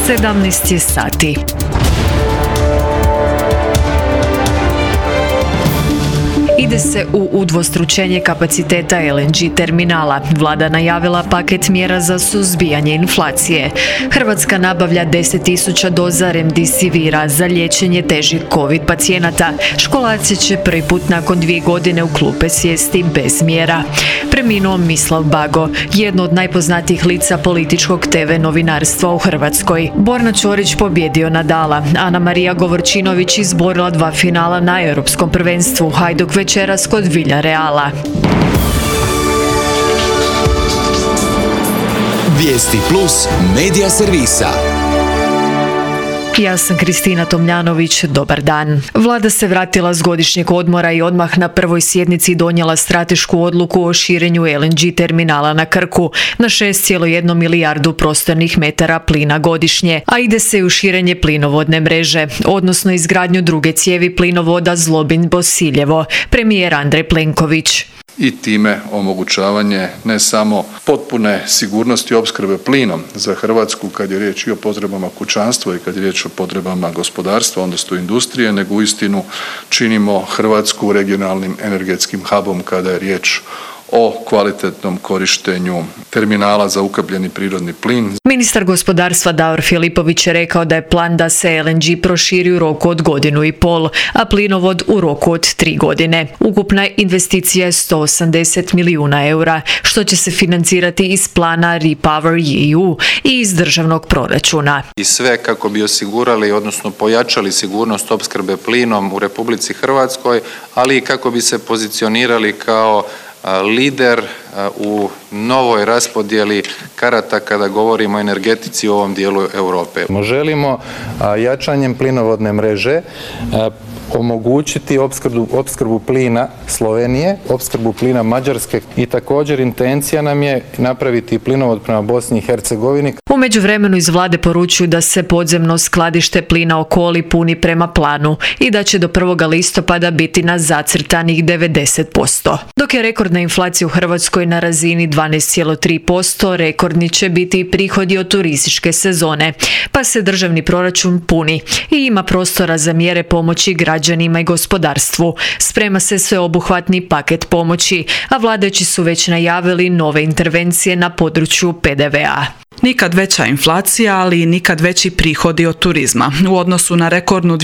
17 sati. Ide se u udvostručenje kapaciteta LNG terminala. Vlada najavila paket mjera za suzbijanje inflacije. Hrvatska nabavlja 10.000 doza remdesivira za liječenje težih COVID pacijenata. Školaci će prvi put nakon 2 godine u klupe sjesti bez mjera. Preminuo Mislav Bago, jedno od najpoznatijih lica političkog TV novinarstva u Hrvatskoj. Borna Ćorić pobjedio Nadala. Ana Marija Govorčinović izborila 2 finala na Europskom prvenstvu. Hajduk večeras kod Villareala. Vijesti Plus medija servisa. Ja sam Kristina Tomljanović, dobar dan. Vlada se vratila s godišnjeg odmora i odmah na prvoj sjednici donijela stratešku odluku o širenju LNG terminala na Krku na 6,1 milijardu prostornih metara plina godišnje, a ide se i u širenje plinovodne mreže, odnosno izgradnju druge cijevi plinovoda Zlobin-Bosiljevo, premijer Andrej Plenković. I time omogućavanje ne samo potpune sigurnosti opskrbe plinom za Hrvatsku kad je riječ i o potrebama kućanstva i kad je riječ o potrebama gospodarstva, odnosno industrije, nego uistinu činimo Hrvatsku regionalnim energetskim hubom kada je riječ o kvalitetnom korištenju terminala za ukapljeni prirodni plin. Ministar gospodarstva Davor Filipović je rekao da je plan da se LNG proširi u roku od 1,5 godina, a plinovod u roku od 3 godine. Ukupna investicija je 180 milijuna eura, što će se financirati iz plana REPowerEU i iz državnog proračuna. I sve kako bi osigurali, odnosno pojačali sigurnost opskrbe plinom u Republici Hrvatskoj, ali i kako bi se pozicionirali kao lider u novoj raspodjeli karata kada govorimo o energetici u ovom dijelu Europe. Želimo jačanjem plinovodne mreže omogućiti opskrbu plina Slovenije, opskrbu plina Mađarske i također intencija nam je napraviti plinovod prema Bosni i Hercegovini. U međuvremenu iz vlade poručuju da se podzemno skladište plina Okoli puni prema planu i da će do 1. listopada biti na zacrtanih 90%. Dok je rekordna inflacija u Hrvatskoj na razini 12,3%, rekordni će biti i prihodi od turističke sezone, pa se državni proračun puni i ima prostora za mjere pomoći građanima i gospodarstvu. Sprema se sveobuhvatni paket pomoći, a vladajući su već najavili nove intervencije na području PDV-a. Nikad veća inflacija, ali i nikad veći prihodi od turizma. U odnosu na rekordnu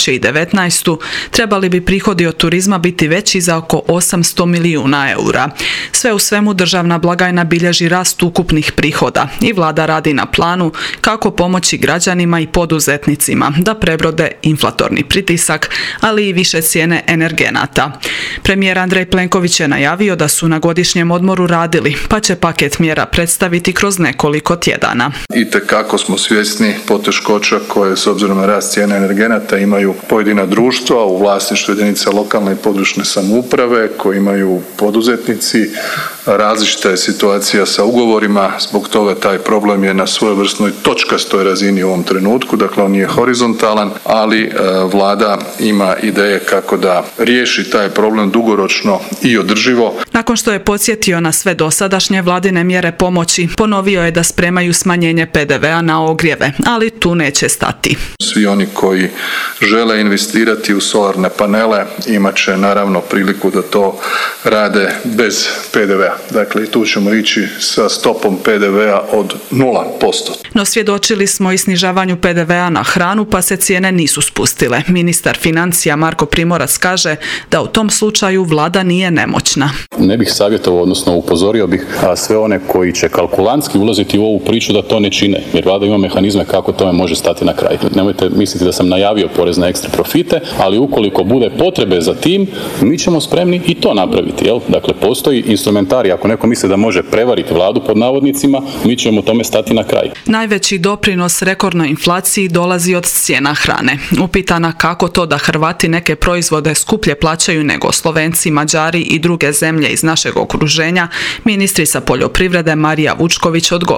2019. trebali bi prihodi od turizma biti veći za oko 800 milijuna eura. Sve u svemu državna blagajna bilježi rast ukupnih prihoda i vlada radi na planu kako pomoći građanima i poduzetnicima da prebrode inflatorni pritisak, ali i više cijene energenata. Premijer Andrej Plenković je najavio da su na godišnjem odmoru radili, pa će paket mjera predstaviti kroz nekoliko tjedana. Itekako smo svjesni poteškoća koje s obzirom na rast cijena energenata imaju pojedina društva u vlasništvu jedinica lokalne i područne samouprave, koji imaju poduzetnici. Različita je situacija sa ugovorima, zbog toga taj problem je na svojevrsnoj točkastoj razini u ovom trenutku, dakle on nije horizontalan, ali vlada ima ideje kako da riješi taj problem dugoročno i održivo. Nakon što je podsjetio na sve dosadašnje vladine mjere pomoći, ponovio je da spremaju smanjenje PDV-a na ogrijeve, ali tu neće stati. Svi oni koji žele investirati u solarne panele imat će naravno priliku da to rade bez PDV-a. Dakle, tu ćemo ići sa stopom PDV-a od 0%. No svjedočili smo i snižavanju PDV-a na hranu, pa se cijene nisu spustile. Ministar financija Marko Primorac kaže da u tom slučaju vlada nije nemoćna. Ne bih savjetovao, odnosno upozorio bih sve one koji će kalkulantski ulaziti u ovu priču da to ne čine, jer vlada ima mehanizme kako tome može stati na kraj. Nemojte misliti da sam najavio porez na ekstra profite, ali ukoliko bude potrebe za tim, mi ćemo spremni i to napraviti. Dakle, postoji instrumentarij. Ako neko misli da može prevariti vladu pod navodnicima, mi ćemo tome stati na kraj. Najveći doprinos rekordnoj inflaciji dolazi od cijena hrane. Upitana kako to da Hrvati neke proizvode skuplje plaćaju nego Slovenci, Mađari i druge zemlje iz našeg okruženja, ministrica poljoprivrede Marija Vučković odgovara.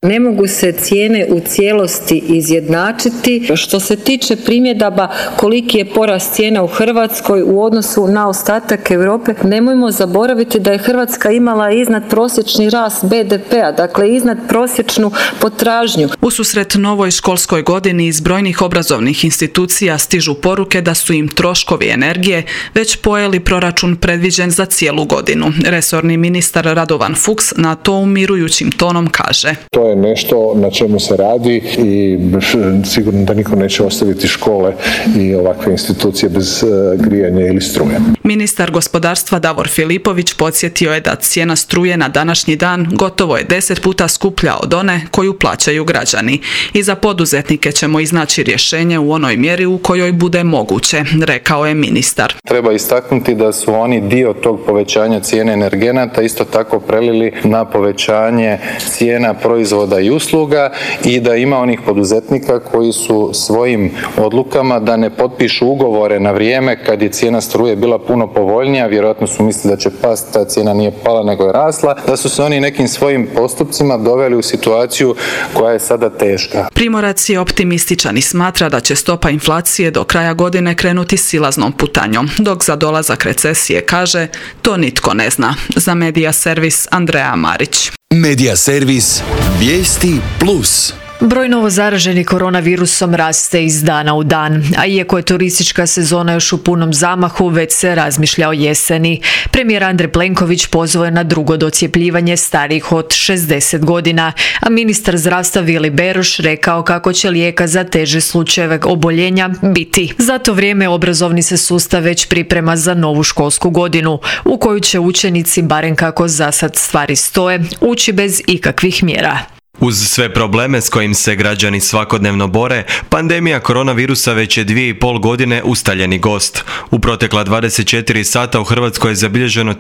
Ne mogu se cijene u cijelosti izjednačiti. Što se tiče primjedaba koliki je porast cijena u Hrvatskoj u odnosu na ostatak Europe, nemojmo zaboraviti da je Hrvatska imala iznad prosječni rast BDP-a, dakle iznad prosječnu potražnju. Ususret novoj školskoj godini iz brojnih obrazovnih institucija stižu poruke da su im troškovi energije već pojeli proračun predviđen za cijelu godinu. Resorni ministar Radovan Fuchs na to umirujućim tonom kaže: To je nešto na čemu se radi i sigurno da niko neće ostaviti škole i ovakve institucije bez grijanja ili struje. Ministar gospodarstva Davor Filipović podsjetio je da cijena struje na današnji dan gotovo je 10 puta skuplja od one koju plaćaju građani. I za poduzetnike ćemo iznaći rješenje u onoj mjeri u kojoj bude moguće, rekao je ministar. Treba istaknuti da su oni dio tog povećanja cijene energenata isto tako prelili na povećanje cijena proizvoda i usluga i da ima onih poduzetnika koji su svojim odlukama da ne potpišu ugovore na vrijeme kad je cijena struje bila puno povoljnija, vjerojatno su mislili da će pasti, ta cijena nije pala nego je rasla, da su se oni nekim svojim postupcima doveli u situaciju koja je sada teška. Primorac je optimističan i smatra da će stopa inflacije do kraja godine krenuti silaznom putanjom, dok za dolazak recesije kaže to nitko ne zna. Za Medija servis Andreja Marić. Medija servis Vijesti Plus. Broj novozaraženih koronavirusom raste iz dana u dan, a iako je turistička sezona još u punom zamahu, već se razmišlja o jeseni. Premijer Andrej Plenković pozvao je na drugo docjepljivanje starijih od 60 godina, a ministar zdravstva Vili Beroš rekao kako će lijeka za teže slučajeve oboljenja biti. Za to vrijeme obrazovni se sustav već priprema za novu školsku godinu, u koju će učenici, barem kako za sad stvari stoje, ući bez ikakvih mjera. Uz sve probleme s kojim se građani svakodnevno bore, pandemija koronavirusa već je 2,5 godine ustaljeni gost. U protekla 24 sata u Hrvatskoj je zabilježeno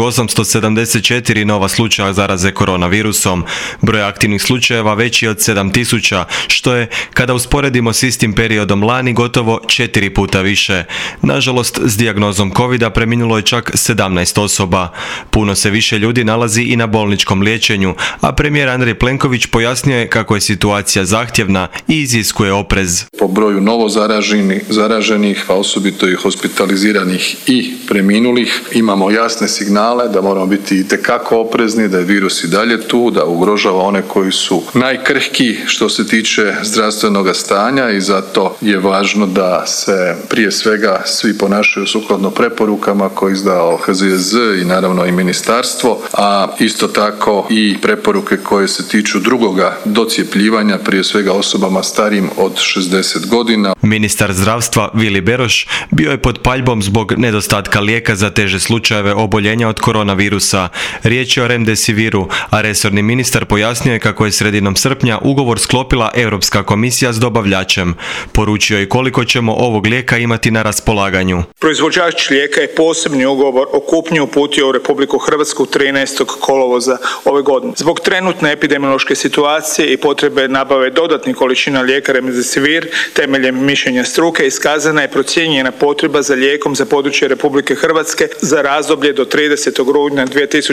1874 nova slučaja zaraze koronavirusom. Broj aktivnih slučajeva veći je od 7000, što je, kada usporedimo s istim periodom lani, gotovo 4 puta više. Nažalost, s dijagnozom covida preminulo je čak 17 osoba. Puno se više ljudi nalazi i na bolničkom liječenju, a premijer Andrej Plenković pojasnio je kako je situacija zahtjevna i iziskuje oprez. Po broju novo zaraženih, a osobito i hospitaliziranih i preminulih, imamo jasne signale da moramo biti itekako oprezni, da je virus i dalje tu, da ugrožava one koji su najkrhkiji što se tiče zdravstvenog stanja i zato je važno da se prije svega svi ponašaju sukladno preporukama koje je izdao HZJZ i naravno i ministarstvo, a isto tako i preporuke koje se tiču drugoga docijepljivanja, prije svega osobama starijim od 60 godina. Ministar zdravstva Vili Beroš bio je pod paljbom zbog nedostatka lijeka za teže slučajeve oboljenja od koronavirusa. Riječ je o Remdesiviru, a resorni ministar pojasnio je kako je sredinom srpnja ugovor sklopila Europska komisija s dobavljačem. Poručio je koliko ćemo ovog lijeka imati na raspolaganju. Proizvođač lijeka je posebni ugovor o kupnji uputio u Republiku Hrvatsku 13. kolovoza ove godine. Zbog trenutne epidemiološke situacije i potrebe nabave dodatnih količina lijeka Remdesivir temeljem mišljenja struke iskazana je procijenjena potreba za lijekom za područje Republike Hrvatske za razdoblje do 30. rujna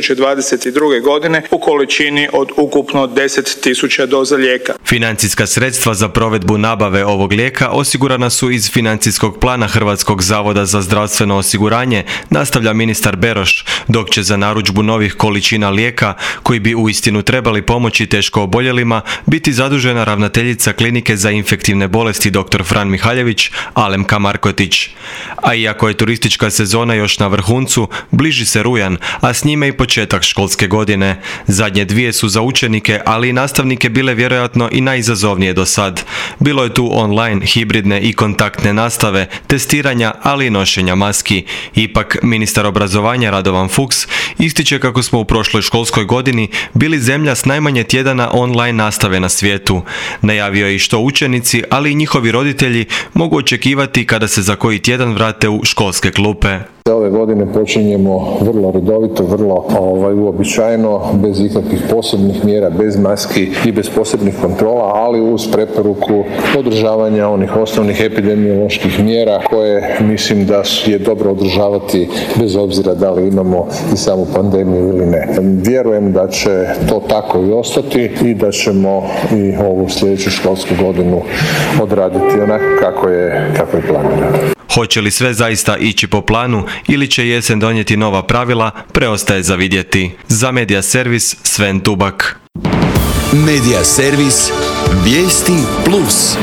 2022. godine u količini od ukupno 10.000 doza lijeka. Financijska sredstva za provedbu nabave ovog lijeka osigurana su iz financijskog plana Hrvatskog zavoda za zdravstveno osiguranje, nastavlja ministar Beroš, dok će za narudžbu novih količina lijeka, koji bi uistinu trebali pomoći teško oboljelima, biti zadužena ravnateljica Klinike za infektivne bolesti dr. Fran Mihaljević, Alemka Markotić. A iako je turistička sezona još na vrhuncu, bliži se rujan, a s njime i početak školske godine. Zadnje dvije su za učenike, ali i nastavnike bile vjerojatno i najizazovnije do sad. Bilo je tu online, hibridne i kontaktne nastave, testiranja, ali i nošenja maski. Ipak, ministar obrazovanja Radovan Fuchs ističe kako smo u prošloj školskoj godini bili zemlja s najmanje tjedana online nastave na svijetu. Najavio je i što učenici, ali i njihovi roditelji mogu očekivati kada se za koji tjedan vrate u školske klupe. Ove godine počinjemo vrlo redovito, vrlo uobičajeno, bez ikakvih posebnih mjera, bez maski i bez posebnih kontrola, ali uz preporuku održavanja onih osnovnih epidemioloških mjera koje mislim da je dobro održavati bez obzira da li imamo i samu pandemiju ili ne. Vjerujem da će to tako i ostati i da ćemo i ovu sljedeću školsku godinu odraditi onako kako je planirano. Hoće li sve zaista ići po planu ili će jesen donijeti nova pravila, preostaje za vidjeti. Za Medija servis Sven Tubak. Medija servis Vijesti Plus.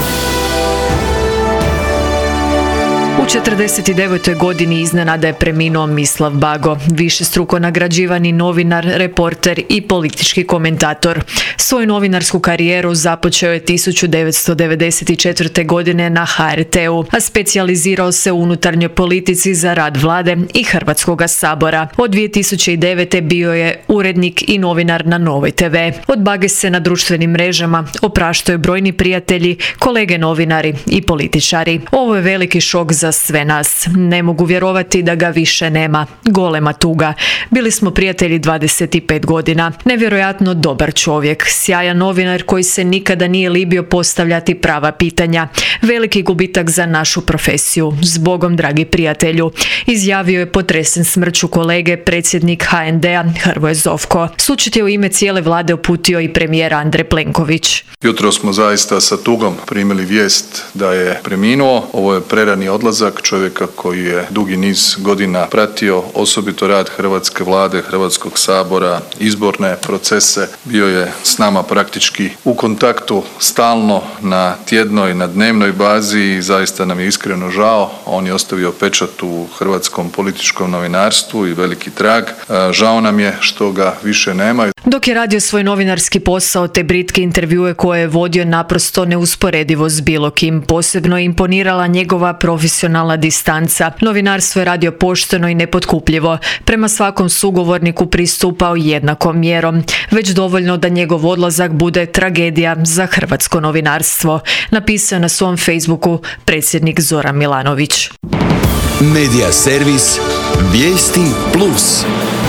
U 49. godini iznenada je preminuo Mislav Bago, višestruko nagrađivani novinar, reporter i politički komentator. Svoju novinarsku karijeru započeo je 1994. godine na HRT-u, a specijalizirao se u unutarnjoj politici za rad vlade i Hrvatskoga sabora. Od 2009. bio je urednik i novinar na Novoj TV. Od Bage se na društvenim mrežama opraštaju brojni prijatelji, kolege novinari i političari. Ovo je veliki šok za sve nas. Ne mogu vjerovati da ga više nema. Golema tuga. Bili smo prijatelji 25 godina. Nevjerojatno dobar čovjek. Sjajan novinar koji se nikada nije libio postavljati prava pitanja. Veliki gubitak za našu profesiju. Zbogom, dragi prijatelju. Izjavio je potresen smrću kolege, predsjednik HND-a Hrvoje Zovko. Sućut je u ime cijele vlade uputio i premijer Andrej Plenković. Jutro smo zaista sa tugom primili vijest da je preminuo. Ovo je prerani odlazak čovjeka koji je dugi niz godina pratio osobito rad hrvatske vlade, Hrvatskog sabora, izborne procese. Bio je s nama praktički u kontaktu stalno na tjednoj, na dnevnoj bazi i zaista nam je iskreno žao. On je ostavio pečat u hrvatskom političkom novinarstvu i veliki trag. Žao nam je što ga više nema. Dok je radio svoj novinarski posao, te britke intervjue koje je vodio naprosto neusporedivo s bilo kim. Posebno je imponirala njegova profesionalna distanca. Novinarstvo je radio pošteno i nepotkupljivo. Prema svakom sugovorniku pristupao jednakom mjerom. Već dovoljno da njegov odlazak bude tragedija za hrvatsko novinarstvo. Napisao na svom Facebooku predsjednik Zoran Milanović. Medija servis Vijesti Plus.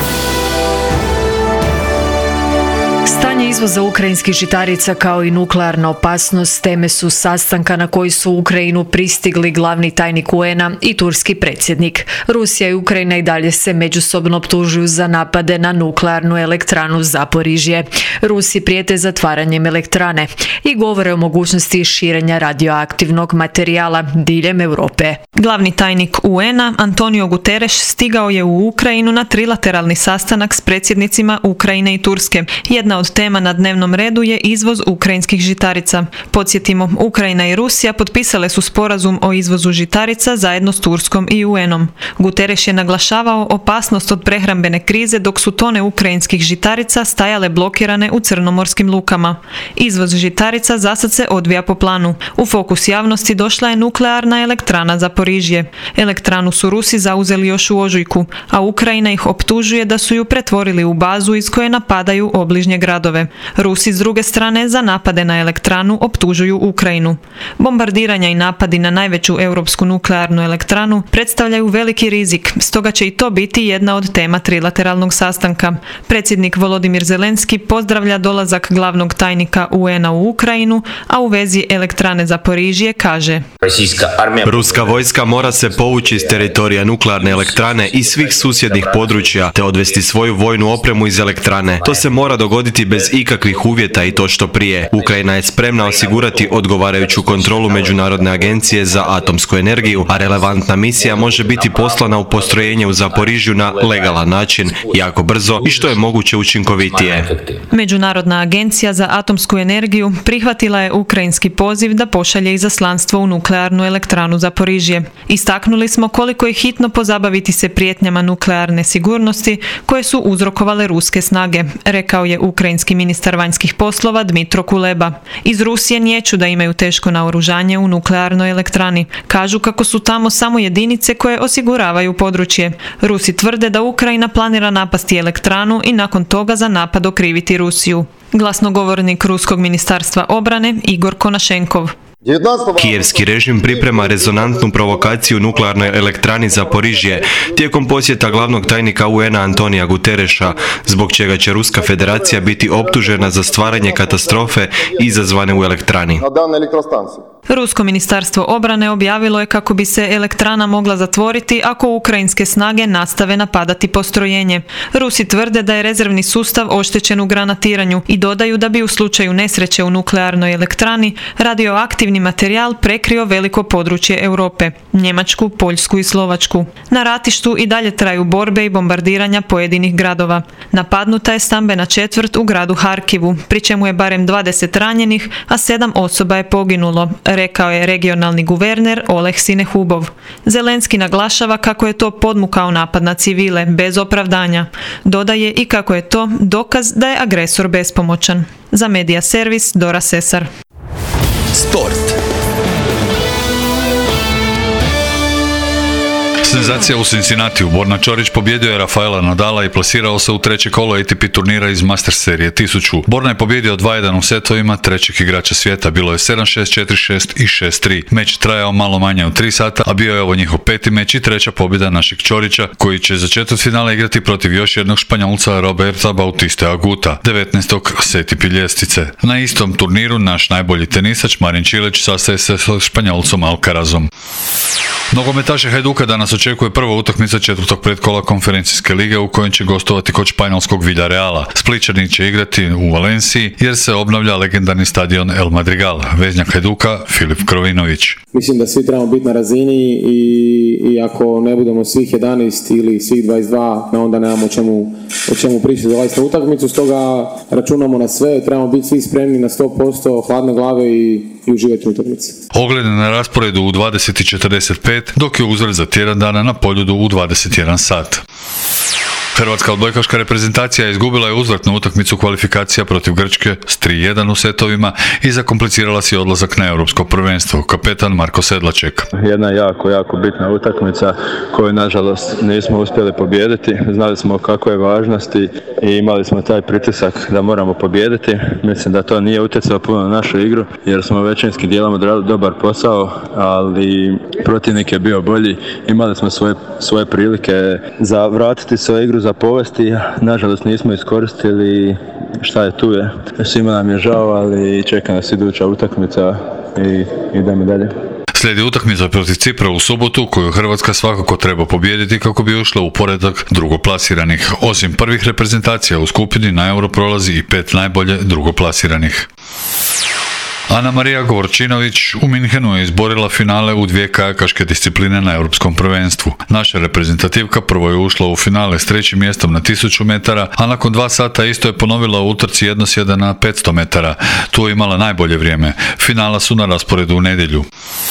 Stanje izvoza ukrajinskih žitarica kao i nuklearna opasnost teme su sastanka na koji su u Ukrajinu pristigli glavni tajnik UN-a i turski predsjednik. Rusija i Ukrajina i dalje se međusobno optužuju za napade na nuklearnu elektranu Zaporižje. Rusi prijete zatvaranjem elektrane i govore o mogućnosti širenja radioaktivnog materijala diljem Europe. Glavni tajnik UN-a Antonio Guterres stigao je u Ukrajinu na trilateralni sastanak s predsjednicima Ukrajine i Turske. Jedna od tema na dnevnom redu je izvoz ukrajinskih žitarica. Podsjetimo, Ukrajina i Rusija potpisale su sporazum o izvozu žitarica zajedno s Turskom i UN-om. Guterres je naglašavao opasnost od prehrambene krize dok su tone ukrajinskih žitarica stajale blokirane u crnomorskim lukama. Izvoz žitarica zasad se odvija po planu. U fokus javnosti došla je nuklearna elektrana Zaporižje. Elektranu su Rusi zauzeli još u ožujku, a Ukrajina ih optužuje da su ju pretvorili u bazu iz koje napadaju obližnje gradove. Rusi s druge strane za napade na elektranu optužuju Ukrajinu. Bombardiranja i napadi na najveću europsku nuklearnu elektranu predstavljaju veliki rizik, stoga će i to biti jedna od tema trilateralnog sastanka. Predsjednik Volodimir Zelenski pozdravlja dolazak glavnog tajnika UN-a u Ukrajinu, a u vezi elektrane Zaporižje kaže: Ruska vojska mora se povući iz teritorija nuklearne elektrane i svih susjednih područja te odvesti svoju vojnu opremu iz elektrane. To se mora dogoditi bez ikakvih uvjeta i to što prije. Ukrajina je spremna osigurati odgovarajuću kontrolu Međunarodne agencije za atomsku energiju, a relevantna misija može biti poslana u postrojenje u Zaporižju na legalan način, jako brzo i što je moguće učinkovitije. Međunarodna agencija za atomsku energiju prihvatila je ukrajinski poziv da pošalje izaslanstvo u nuklearnu elektranu Zaporižje. Istaknuli smo koliko je hitno pozabaviti se prijetnjama nuklearne sigurnosti koje su uzrokovale ruske snage, rekao je ukrajinski ministar vanjskih poslova Dmitro Kuleba. Iz Rusije niječu da imaju teško naoružanje u nuklearnoj elektrani. Kažu kako su tamo samo jedinice koje osiguravaju područje. Rusi tvrde da Ukrajina planira napasti elektranu i nakon toga za napad okriviti Rusiju. Glasnogovornik Ruskog ministarstva obrane Igor Konašenkov. Kijevski režim priprema rezonantnu provokaciju nuklearnoj elektrani Zaporižje tijekom posjeta glavnog tajnika UN-a Antonija Guterresa, zbog čega će Ruska federacija biti optužena za stvaranje katastrofe izazvane u elektrani. Rusko ministarstvo obrane objavilo je kako bi se elektrana mogla zatvoriti ako ukrajinske snage nastave napadati postrojenje. Rusi tvrde da je rezervni sustav oštećen u granatiranju i dodaju da bi u slučaju nesreće u nuklearnoj elektrani radioaktivni materijal prekrio veliko područje Europe, Njemačku, Poljsku i Slovačku. Na ratištu i dalje traju borbe i bombardiranja pojedinih gradova. Napadnuta je stambena četvrt u gradu Harkivu, pri čemu je barem 20 ranjenih, a 7 osoba je poginulo, rekao je regionalni guverner Oleg Sinehubov. Zelenski naglašava kako je to podmukao napad na civile, bez opravdanja. Dodaje i kako je to dokaz da je agresor bespomoćan. Za Medija servis Dora Sesar. Sport. Senzacija u Cincinnatiju. Borna Ćorić pobjedio je Rafaela Nadala i plasirao se u treće kolo ATP turnira iz Masters serije 1000. Borna je pobjedio 2-1 u setovima trećeg igrača svijeta. Bilo je 7-6, 4-6 i 6-3. Meč trajao malo manje od 3 sata, a bio je ovo njihov peti meč i treća pobjeda našeg Ćorića, koji će za četvrtfinale igrati protiv još jednog Španjolca Roberta Bautiste Aguta, 19. s ATP ljestvice. Na istom turniru naš najbolji tenisač Marin Čilić sastaje se sa Španjolcom Alcarazom. Nogometaše Hajduka danas očekuje prva utakmica četvrtog pretkola konferencijske lige u kojem će gostovati kod španjolskog Villareala. Splićani će igrati u Valenciji jer se obnavlja legendarni stadion El Madrigal. Veznjak Hajduka Filip Krovinović. Mislim da svi trebamo biti na razini i ako ne budemo svih 11 ili svih 22, onda nemamo o čemu pričati za ovaj utakmicu. Stoga računamo na sve, trebamo biti svi spremni na 100%, hladne glave i uživati u utakmici. Ogled na rasporedu u 20:45, dok je uzvrat za tjedan dana na Poljudu u 21 sat. Hrvatska odbojkaška reprezentacija izgubila je uzvratnu utakmicu kvalifikacija protiv Grčke s 3-1 u setovima i zakomplicirala si odlazak na europsko prvenstvo. Kapetan Marko Sedlaček. Jedna jako bitna utakmica koju nažalost nismo uspjeli pobijediti. Znali smo kako je važnosti i imali smo taj pritisak da moramo pobijediti. Mislim da to nije utjecalo puno na našu igru jer smo većinski dijelom odradili dobar posao, ali protivnik je bio bolji. Imali smo svoje prilike za vratiti svoju igru, za povesti, nažalost nismo iskoristili, šta je tu je. Svima nam je žao, ali čeka nas iduća utakmica i idemo dalje. Slijedi utakmica protiv Cipra u subotu koju Hrvatska svakako treba pobijediti kako bi ušla u poredak drugoplasiranih. Osim prvih reprezentacija u skupini na Euro prolazi i 5 najbolje drugoplasiranih. Ana Marija Govorčinović u Minhenu je izborila finale u 2 kajakaške discipline na europskom prvenstvu. Naša reprezentativka prvo je ušla u finale s 3. mjestom na 1000 metara, a nakon 2 sata isto je ponovila u utrci jednosjeda na 500 metara. Tu je imala najbolje vrijeme. Finala su na rasporedu u nedjelju.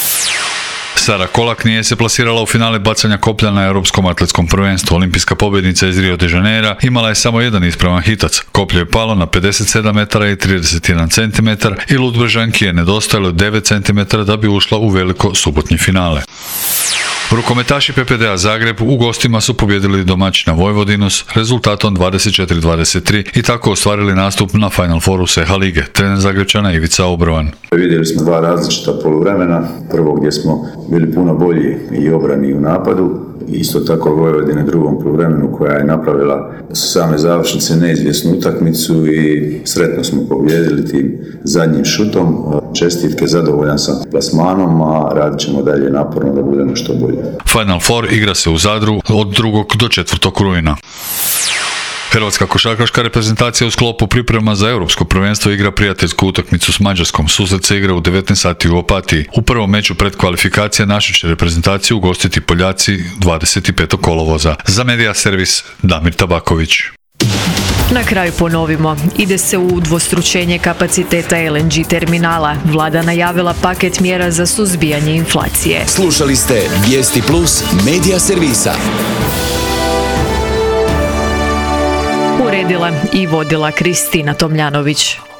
Sara Kolak nije se plasirala u finale bacanja koplja na Europskom atletskom prvenstvu. Olimpijska pobjednica iz Rio de Janeira imala je samo jedan ispravan hitac. Koplje je palo na 57 metara i 31 cm i Ludbrezanki je nedostajalo 9 cm da bi ušla u veliko subotnji finale. Rukometaši PPD-a Zagreb u gostima su pobjedili domaćina Vojvodinu s rezultatom 24-23 i tako ostvarili nastup na Final Fouru SEHA lige. Trener Zagrebčana Ivica Obrovan. Vidjeli smo 2 različita poluvremena. Prvo gdje smo bili puno bolji i obrani i u napadu. Isto tako Vojvodine drugom poluvremenu koja je napravila same završnice neizvjesnu utakmicu i sretno smo pobjedili tim zadnjim šutom. Čestitke, zadovoljan sam plasmanom, a radit ćemo dalje naporno da budemo što bolje. Final Four igra se u Zadru od 2. do 4. rujna. Hrvatska košarkaška reprezentacija u sklopu priprema za europsko prvenstvo igra prijateljsku utakmicu s Mađarskom. Susret se igra u 19 sati u Opatiji. U prvom meču pred kvalifikacije našu će reprezentaciju ugostiti Poljaci 25. kolovoza. Za Medija servis Damir Tabaković. Na kraju ponovimo, ide se u udvostručenje kapaciteta LNG terminala. Vlada najavila paket mjera za suzbijanje inflacije. Slušali ste Vijesti Plus Medija servisa. Uredila i vodila Kristina Tomljanović.